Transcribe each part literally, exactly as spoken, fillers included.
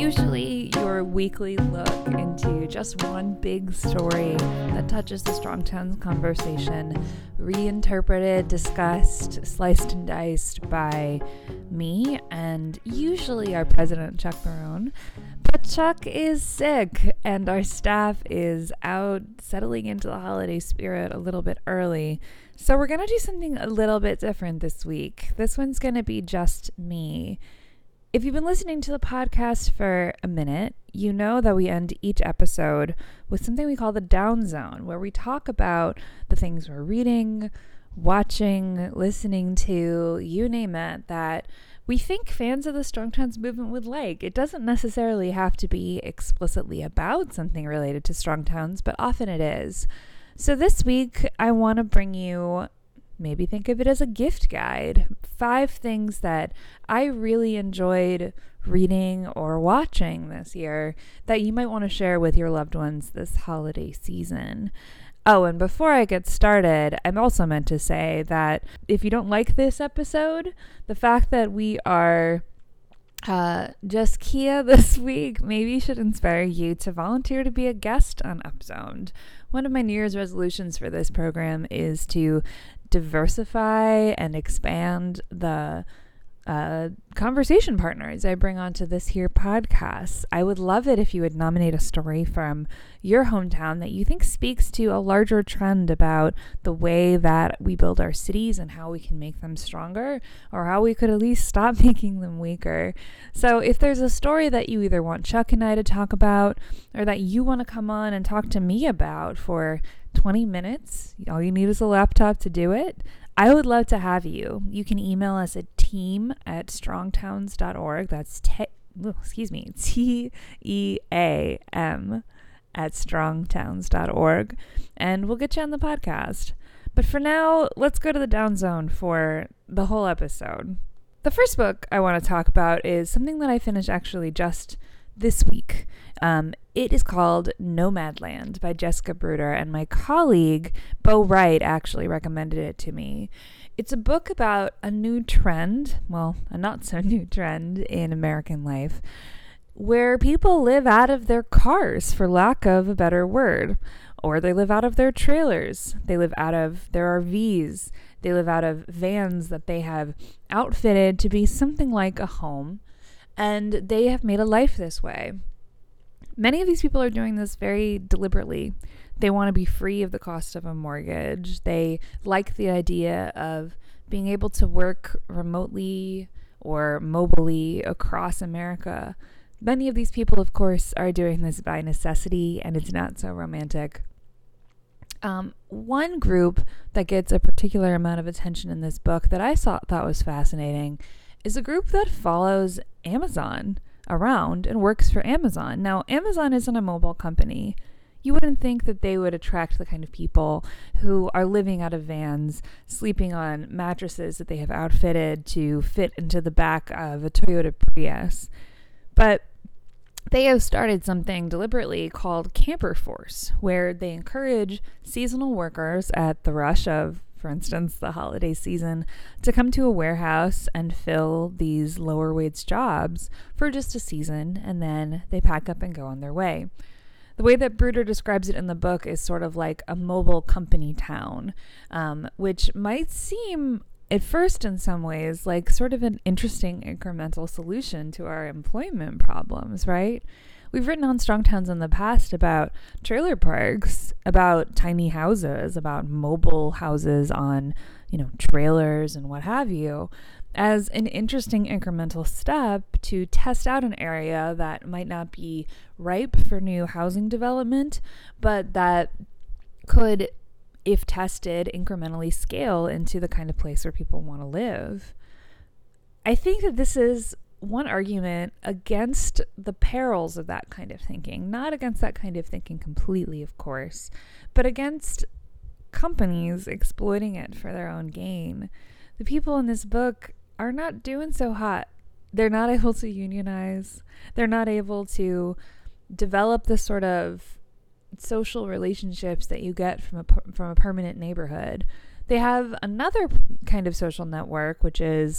Usually your weekly look into just one big story that touches the Strong Towns conversation, reinterpreted, discussed, sliced and diced by me and usually our president, Chuck Barone. But Chuck is sick and our staff is out settling into the holiday spirit a little bit early. So we're going to do something a little bit different this week. This one's going to be just me. If you've been listening to the podcast for a minute, you know that we end each episode with something we call the Down Zone, where we talk about the things we're reading, watching, listening to, you name it, that we think fans of the Strong Towns movement would like. It doesn't necessarily have to be explicitly about something related to Strong Towns, but often it is. So this week, I want to bring you, maybe think of it as a gift guide, five things that I really enjoyed reading or watching this year that you might want to share with your loved ones this holiday season. Oh, and before I get started, I'm also meant to say that if you don't like this episode, the fact that we are uh, just Kia this week maybe should inspire you to volunteer to be a guest on Upzoned. One of my New Year's resolutions for this program is to diversify and expand the uh, conversation partners I bring onto this here podcast. I would love it if you would nominate a story from your hometown that you think speaks to a larger trend about the way that we build our cities and how we can make them stronger, or how we could at least stop making them weaker. So if there's a story that you either want Chuck and I to talk about, or that you want to come on and talk to me about for twenty minutes, all you need is a laptop to do it, I would love to have you. You can email us at team at strongtowns dot org. That's te- oh, excuse me, T E A M at strongtowns dot org, and we'll get you on the podcast. But for now, let's go to the Down Zone for the whole episode. The first book I want to talk about is something that I finished actually just this week. Um, it is called Nomadland by Jessica Bruder, and my colleague, Bo Wright, actually recommended it to me. It's a book about a new trend, well, a not so new trend in American life, where people live out of their cars, for lack of a better word, or they live out of their trailers, they live out of their R Vs, they live out of vans that they have outfitted to be something like a home, and they have made a life this way. Many of these people are doing this very deliberately. They want to be free of the cost of a mortgage. They like the idea of being able to work remotely or mobily across America. Many of these people, of course, are doing this by necessity, and it's not so romantic. Um, one group that gets a particular amount of attention in this book that I saw, thought was fascinating is a group that follows Amazon around and works for Amazon. Now, Amazon isn't a mobile company. You wouldn't think that they would attract the kind of people who are living out of vans, sleeping on mattresses that they have outfitted to fit into the back of a Toyota Prius. But they have started something deliberately called Camper Force, where they encourage seasonal workers at the rush of, for instance, the holiday season, to come to a warehouse and fill these lower wage jobs for just a season, and then they pack up and go on their way. The way that Bruder describes it in the book is sort of like a mobile company town, um, which might seem at first in some ways like sort of an interesting incremental solution to our employment problems, right? We've written on Strong Towns in the past about trailer parks, about tiny houses, about mobile houses on, you know, trailers and what have you, as an interesting incremental step to test out an area that might not be ripe for new housing development, but that could, if tested, incrementally scale into the kind of place where people want to live. I think that this is one argument against the perils of that kind of thinking, not against that kind of thinking completely, of course, but against companies exploiting it for their own gain. The people in this book are not doing so hot. They're not able to unionize. They're not able to develop the sort of social relationships that you get from a from a permanent neighborhood. They have another kind of social network, which is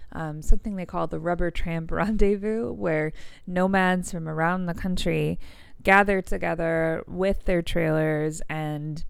um, something they call the Rubber Tramp Rendezvous, where nomads from around the country gather together with their trailers and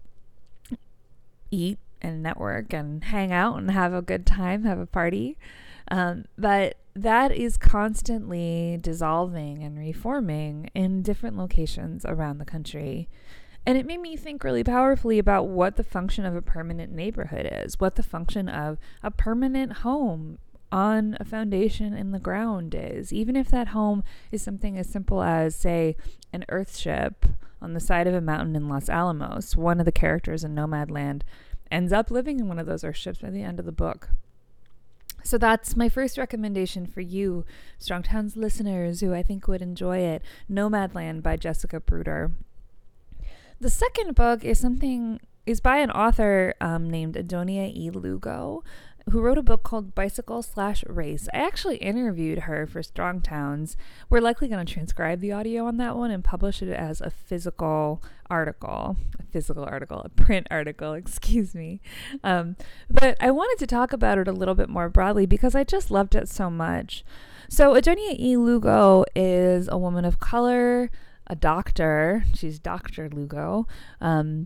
eat and network and hang out and have a good time, have a party. Um, but that is constantly dissolving and reforming in different locations around the country. And it made me think really powerfully about what the function of a permanent neighborhood is, what the function of a permanent home on a foundation in the ground is. Even if that home is something as simple as, say, an earthship on the side of a mountain in Los Alamos. One of the characters in Nomadland ends up living in one of those earthships by the end of the book. So that's my first recommendation for you, Strong Towns listeners, who I think would enjoy it. Nomadland by Jessica Bruder. The second book is something is by an author um, named Adonia E. Lugo, who wrote a book called Bicycle Slash Race. I actually interviewed her for Strong Towns. We're likely going to transcribe the audio on that one and publish it as a physical article, a physical article, a print article, excuse me. Um, but I wanted to talk about it a little bit more broadly because I just loved it so much. So Adonia E. Lugo is a woman of color, a doctor. She's Doctor Lugo. Um,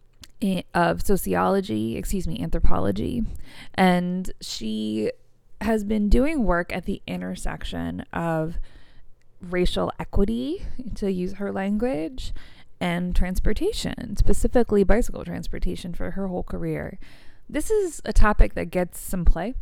of sociology, excuse me, anthropology. And she has been doing work at the intersection of racial equity, to use her language, and transportation, specifically bicycle transportation, for her whole career. This is a topic that gets some play.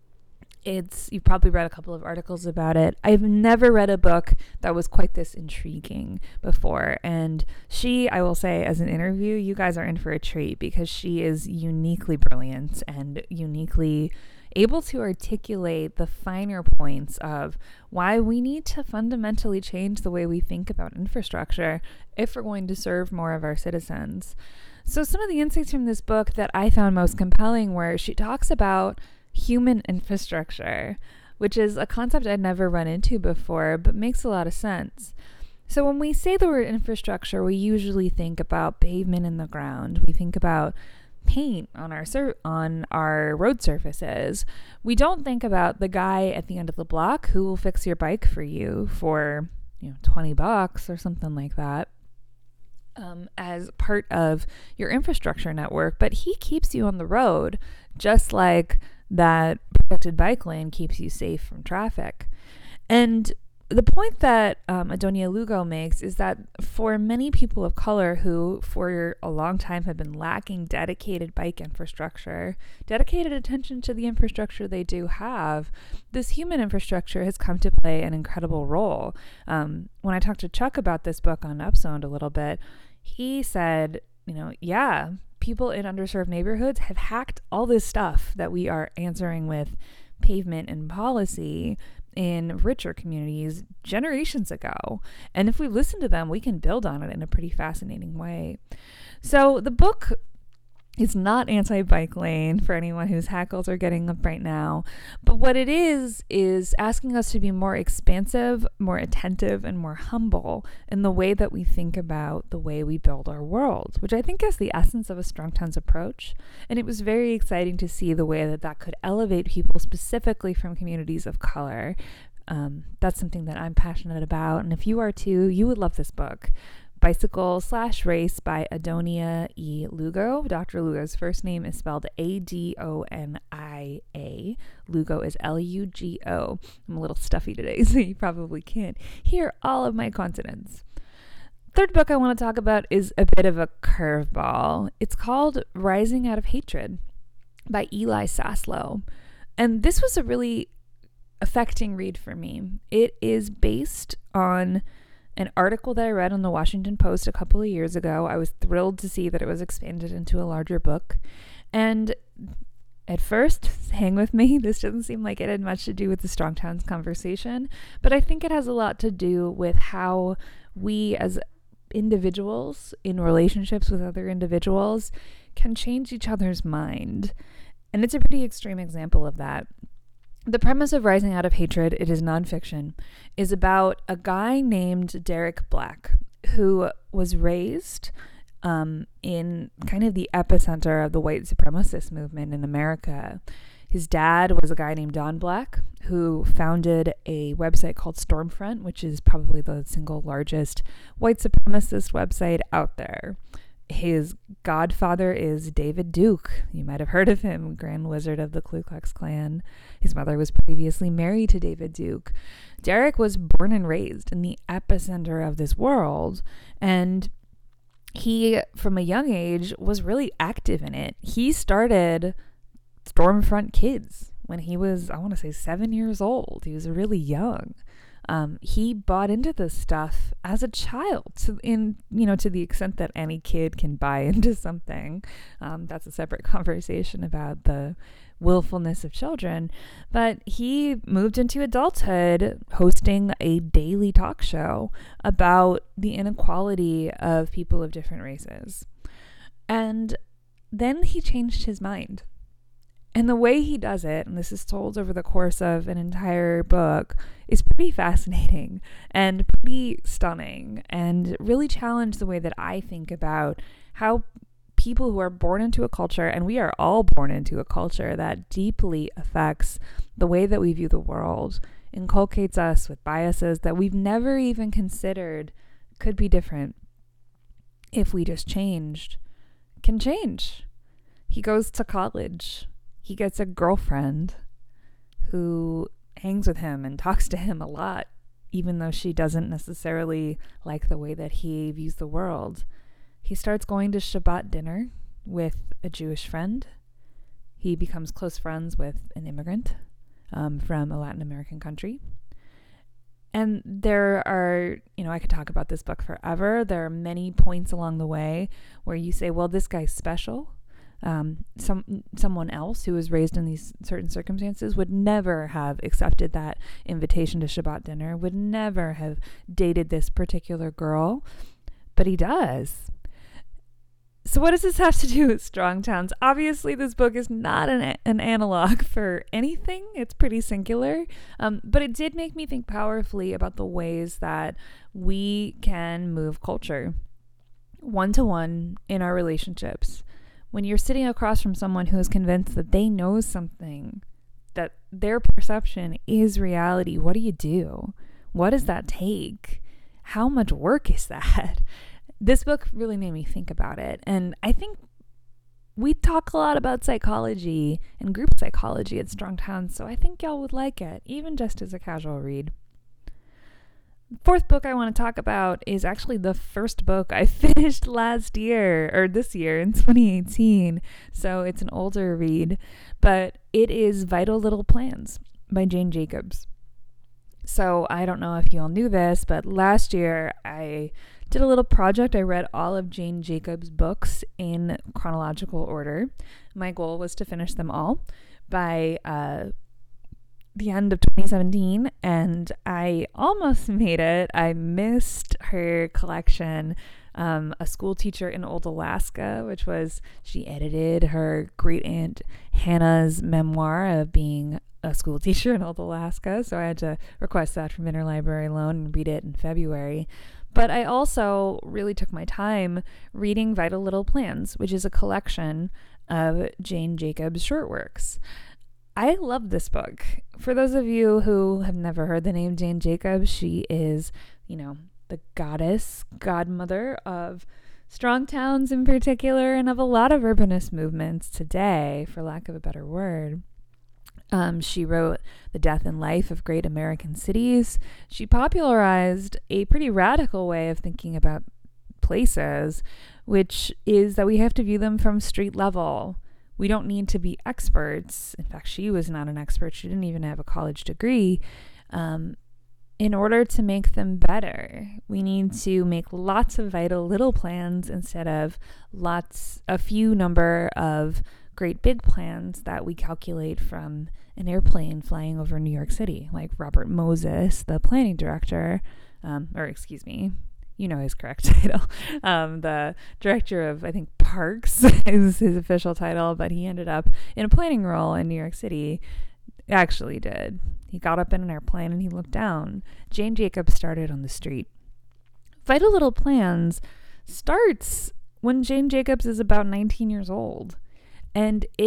It's, you've probably read a couple of articles about it. I've never read a book that was quite this intriguing before. And she, I will say, as an interview, you guys are in for a treat because she is uniquely brilliant and uniquely able to articulate the finer points of why we need to fundamentally change the way we think about infrastructure if we're going to serve more of our citizens. So some of the insights from this book that I found most compelling were she talks about human infrastructure, which is a concept I'd never run into before, but makes a lot of sense. So when we say the word infrastructure, we usually think about pavement in the ground. We think about paint on our sur- on our road surfaces. We don't think about the guy at the end of the block who will fix your bike for you for, you know, twenty bucks or something like that. Um, as part of your infrastructure network, but he keeps you on the road, just like that protected bike lane keeps you safe from traffic. And the point that um, Adonia Lugo makes is that for many people of color who for a long time have been lacking dedicated bike infrastructure, dedicated attention to the infrastructure they do have, this human infrastructure has come to play an incredible role. Um, when I talked to Chuck about this book on Upzoned a little bit, he said, you know, yeah, people in underserved neighborhoods have hacked all this stuff that we are answering with pavement and policy in richer communities generations ago. And if we listen to them, we can build on it in a pretty fascinating way. So the book is not anti-bike lane for anyone whose hackles are getting up right now. But what it is, is asking us to be more expansive, more attentive, and more humble in the way that we think about the way we build our world, which I think is the essence of a Strong Towns approach. And it was very exciting to see the way that that could elevate people specifically from communities of color. Um, that's something that I'm passionate about. And if you are too, you would love this book. Bicycle Slash Race by Adonia E. Lugo. Doctor Lugo's first name is spelled A D O N I A. Lugo is L U G O. I'm a little stuffy today, so you probably can't hear all of my consonants. Third book I want to talk about is a bit of a curveball. It's called Rising Out of Hatred by Eli Saslow. And this was a really affecting read for me. It is based on an article that I read on the Washington Post a couple of years ago. I was thrilled to see that it was expanded into a larger book. And at first, hang with me, this doesn't seem like it had much to do with the Strong Towns conversation, but I think it has a lot to do with how we as individuals in relationships with other individuals can change each other's mind. And it's a pretty extreme example of that. The premise of Rising Out of Hatred, it is nonfiction, is about a guy named Derek Black who was raised um, in kind of the epicenter of the white supremacist movement in America. His dad was a guy named Don Black, who founded a website called Stormfront, which is probably the single largest white supremacist website out there. His godfather is David Duke. You might have heard of him, Grand Wizard of the Ku Klux Klan. His mother was previously married to David Duke. Derek was born and raised in the epicenter of this world, and he, from a young age, was really active in it. He started Stormfront Kids when he was, I want to say, seven years old. He was really young. Um, he bought into this stuff as a child, to, in you know, to the extent that any kid can buy into something. Um, that's a separate conversation about the willfulness of children. But he moved into adulthood hosting a daily talk show about the inequality of people of different races. And then he changed his mind. And the way he does it, and this is told over the course of an entire book, is pretty fascinating and pretty stunning, and really challenged the way that I think about how people who are born into a culture, and we are all born into a culture that deeply affects the way that we view the world, inculcates us with biases that we've never even considered could be different if we just changed, can change. He goes to college. He gets a girlfriend who hangs with him and talks to him a lot, even though she doesn't necessarily like the way that he views the world. He starts going to Shabbat dinner with a Jewish friend. He becomes close friends with an immigrant um, from a Latin American country. And there are, you know, I could talk about this book forever. There are many points along the way where you say, well, this guy's special. Um, some someone else who was raised in these certain circumstances would never have accepted that invitation to Shabbat dinner, would never have dated this particular girl, but he does. So what does this have to do with Strong Towns? Obviously, this book is not an, an analog for anything. It's pretty singular, um, but it did make me think powerfully about the ways that we can move culture one-to-one in our relationships. When you're sitting across from someone who is convinced that they know something, that their perception is reality, what do you do? What does that take? How much work is that? This book really made me think about it. And I think we talk a lot about psychology and group psychology at Strong Towns, so I think y'all would like it, even just as a casual read. Fourth book I want to talk about is actually the first book I finished last year, or this year in twenty eighteen. So it's an older read, but it is Vital Little Plans by Jane Jacobs. So I don't know if you all knew this, but last year I did a little project. I read all of Jane Jacobs' books in chronological order. My goal was to finish them all by uh, the end of twenty seventeen, and I almost made it. I missed her collection, um, A School Teacher in Old Alaska, which was, she edited her great aunt Hannah's memoir of being a school teacher in Old Alaska, so I had to request that from Interlibrary Loan and read it in February. But I also really took my time reading Vital Little Plans, which is a collection of Jane Jacobs' short works. I love this book. For those of you who have never heard the name Jane Jacobs, she is, you know, the goddess, godmother of Strong Towns in particular, and of a lot of urbanist movements today, for lack of a better word. Um, she wrote The Death and Life of Great American Cities. She popularized a pretty radical way of thinking about places, which is that we have to view them from street level. We don't need to be experts. In fact, she was not an expert. She didn't even have a college degree. Um, in order to make them better, we need to make lots of vital little plans instead of lots, a few number of great big plans that we calculate from an airplane flying over New York City, like Robert Moses, the planning director, um, or excuse me, you know his correct title, um, the director of, I think, Parks is his official title, but he ended up in a planning role in New York City. Actually did. He got up in an airplane and he looked down. Jane Jacobs started on the street. Vital Little Plans starts when Jane Jacobs is about nineteen years old. And it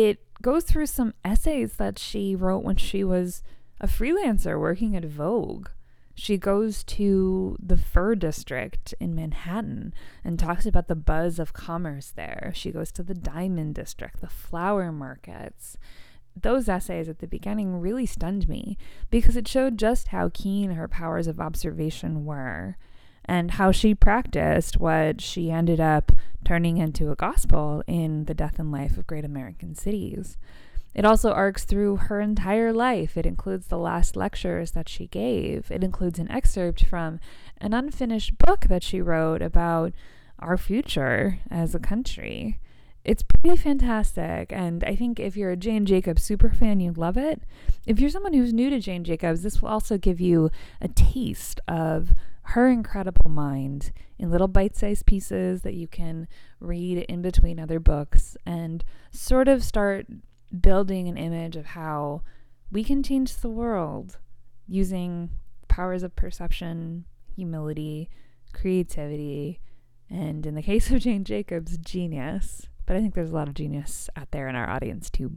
goes through some essays that she wrote when she was a freelancer working at Vogue. She goes to the Fur District in Manhattan and talks about the buzz of commerce there. She goes to the Diamond District, the flower markets. Those essays at the beginning really stunned me because it showed just how keen her powers of observation were and how she practiced what she ended up turning into a gospel in The Death and Life of Great American Cities. It also arcs through her entire life. It includes the last lectures that she gave. It includes an excerpt from an unfinished book that she wrote about our future as a country. It's pretty fantastic, and I think if you're a Jane Jacobs superfan, you'd love it. If you're someone who's new to Jane Jacobs, this will also give you a taste of her incredible mind in little bite-sized pieces that you can read in between other books and sort of start building an image of how we can change the world using powers of perception, humility, creativity, and in the case of Jane Jacobs, genius. But I think there's a lot of genius out there in our audience too.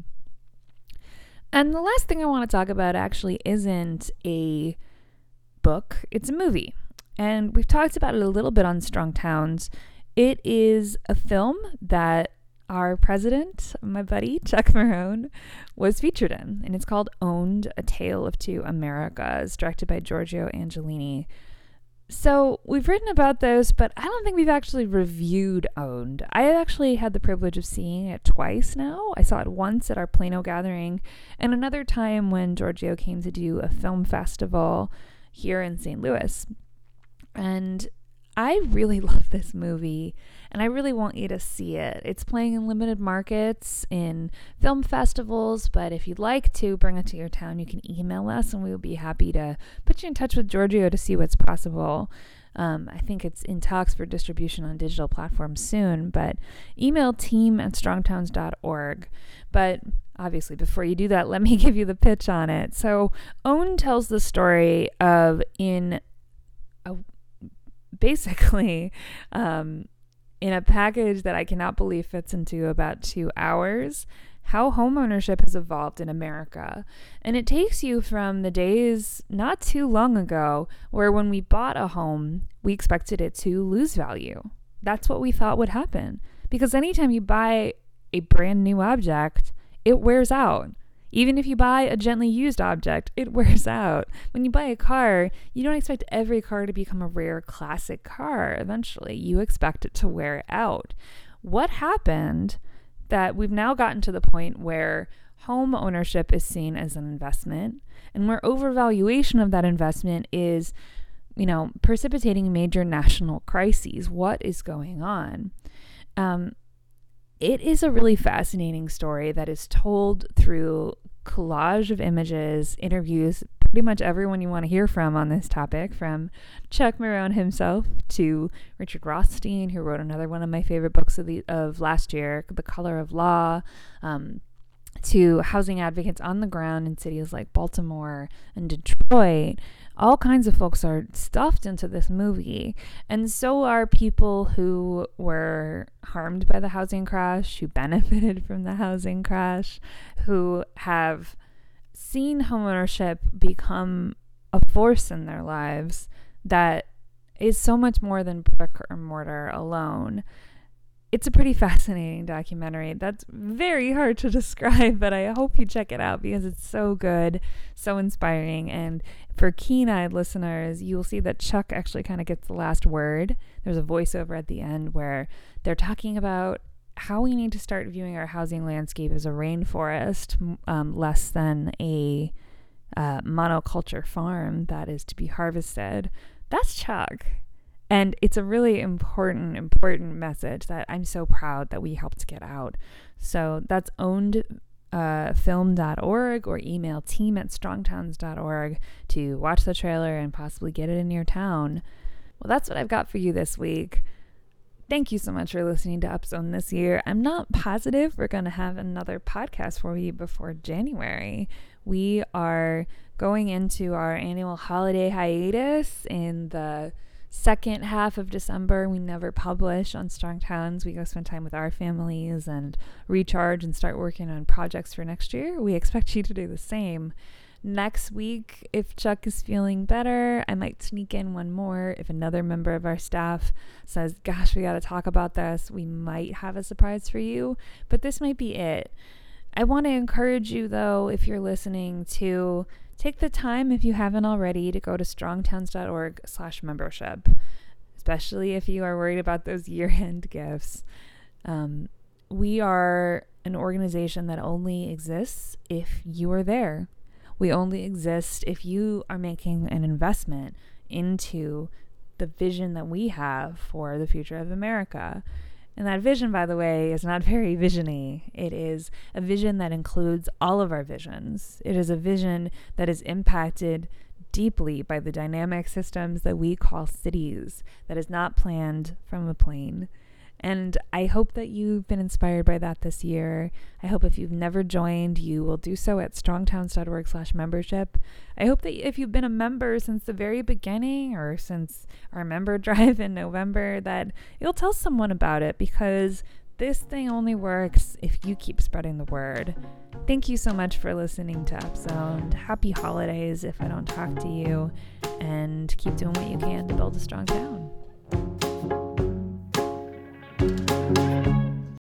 And the last thing I want to talk about actually isn't a book, it's a movie. And we've talked about it a little bit on Strong Towns. It is a film that our president, my buddy, Chuck Marohn, was featured in. And it's called Owned, A Tale of Two Americas, directed by Giorgio Angelini. So we've written about this, but I don't think we've actually reviewed Owned. I actually had the privilege of seeing it twice now. I saw it once at our Plano gathering and another time when Giorgio came to do a film festival here in Saint Louis. And I really love this movie, and I really want you to see it. It's playing in limited markets, in film festivals, but if you'd like to bring it to your town, you can email us, and we will be happy to put you in touch with Giorgio to see what's possible. Um, I think it's in talks for distribution on digital platforms soon, but email team at strongtowns dot org. But obviously, before you do that, let me give you the pitch on it. So, Own tells the story of in a basically, um, in a package that I cannot believe fits into about two hours, how homeownership has evolved in America. And it takes you from the days not too long ago where when we bought a home, we expected it to lose value. That's what we thought would happen. Because anytime you buy a brand new object, it wears out. Even if you buy a gently used object, it wears out. When you buy a car, you don't expect every car to become a rare classic car eventually. You expect it to wear out. What happened that we've now gotten to the point where home ownership is seen as an investment and where overvaluation of that investment is, you know, precipitating major national crises? What is going on? Um, It is a really fascinating story that is told through collage of images, interviews, pretty much everyone you want to hear from on this topic, from Chuck Marohn himself to Richard Rothstein, who wrote another one of my favorite books of the of last year, The Color of Law, um, to housing advocates on the ground in cities like Baltimore and Detroit. All kinds of folks are stuffed into this movie, and so are people who were harmed by the housing crash, who benefited from the housing crash, who have seen homeownership become a force in their lives that is so much more than brick or mortar alone. It's a pretty fascinating documentary that's very hard to describe, but I hope you check it out because it's so good, so inspiring. And for keen-eyed listeners, you'll see that Chuck actually kind of gets the last word. There's a voiceover at the end where they're talking about how we need to start viewing our housing landscape as a rainforest, um, less than a uh, monoculture farm that is to be harvested. That's Chuck. And it's a really important, important message that I'm so proud that we helped get out. So that's owned uh, film dot org or email team at strongtowns dot org to watch the trailer and possibly get it in your town. Well, that's what I've got for you this week. Thank you so much for listening to Upzone this year. I'm not positive we're going to have another podcast for you before January. We are going into our annual holiday hiatus in the second half of December, we never publish on Strong Towns. We go spend time with our families and recharge and start working on projects for next year. We expect you to do the same. Next week, if Chuck is feeling better, I might sneak in one more. If another member of our staff says, gosh, we got to talk about this, we might have a surprise for you, but this might be it. I want to encourage you, though, if you're listening, to take the time, if you haven't already, to go to strongtowns.org slash membership, especially if you are worried about those year-end gifts. Um, we are an organization that only exists if you are there. We only exist if you are making an investment into the vision that we have for the future of America. And that vision, by the way, is not very vision-y. It is a vision that includes all of our visions. It is a vision that is impacted deeply by the dynamic systems that we call cities, that is not planned from a plane. And I hope that you've been inspired by that this year. I hope if you've never joined, you will do so at strongtowns.org slash membership. I hope that if you've been a member since the very beginning or since our member drive in November, that you'll tell someone about it, because this thing only works if you keep spreading the word. Thank you so much for listening to Upzoned. Happy holidays if I don't talk to you, and keep doing what you can to build a strong town.